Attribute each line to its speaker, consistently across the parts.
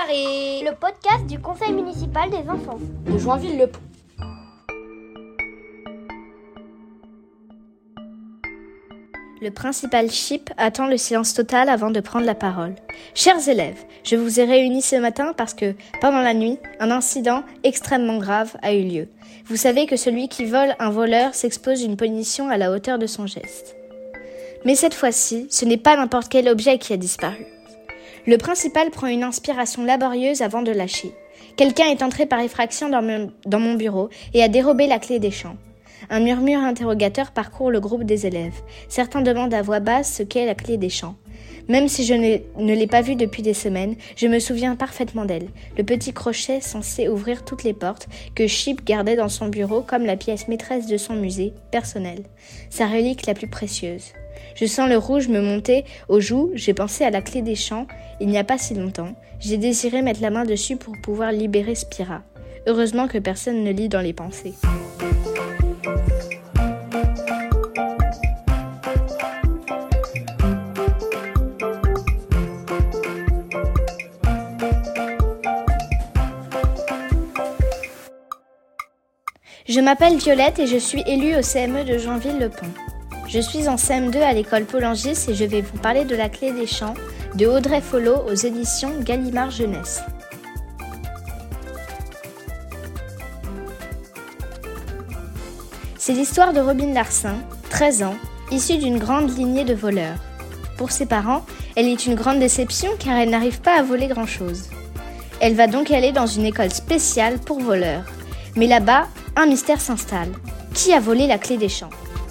Speaker 1: Carré,
Speaker 2: le podcast du conseil municipal des enfants
Speaker 1: de Joinville-le-Pont.
Speaker 3: Le principal Chip attend le silence total avant de prendre la parole. Chers élèves, je vous ai réunis ce matin parce que, pendant la nuit, un incident extrêmement grave a eu lieu. Vous savez que celui qui vole un voleur s'expose à une punition à la hauteur de son geste. Mais cette fois-ci, ce n'est pas n'importe quel objet qui a disparu. Le principal prend une inspiration laborieuse avant de lâcher. Quelqu'un est entré par effraction dans mon bureau et a dérobé la clé des champs. Un murmure interrogateur parcourt le groupe des élèves. Certains demandent à voix basse ce qu'est la clé des champs. Même si je ne l'ai pas vue depuis des semaines, je me souviens parfaitement d'elle. Le petit crochet censé ouvrir toutes les portes que Chip gardait dans son bureau comme la pièce maîtresse de son musée personnel. Sa relique la plus précieuse. Je sens le rouge me monter aux joues, j'ai pensé à la clé des champs il n'y a pas si longtemps. J'ai désiré mettre la main dessus pour pouvoir libérer Spira. Heureusement que personne ne lit dans les pensées. Je m'appelle Violette et je suis élue au CME de Joinville-le-Pont. Je suis en CM2 à l'école Paul Angis et je vais vous parler de la clé des champs de Audrey Folot aux éditions Gallimard Jeunesse. C'est l'histoire de Robin Larsin, 13 ans, issue d'une grande lignée de voleurs. Pour ses parents, elle est une grande déception car elle n'arrive pas à voler grand-chose. Elle va donc aller dans une école spéciale pour voleurs. Mais là-bas, un mystère s'installe. Qui a volé la clé des champs ?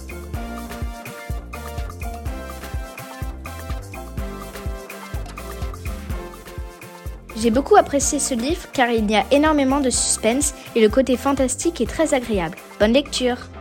Speaker 3: J'ai beaucoup apprécié ce livre car il y a énormément de suspense et le côté fantastique est très agréable. Bonne lecture!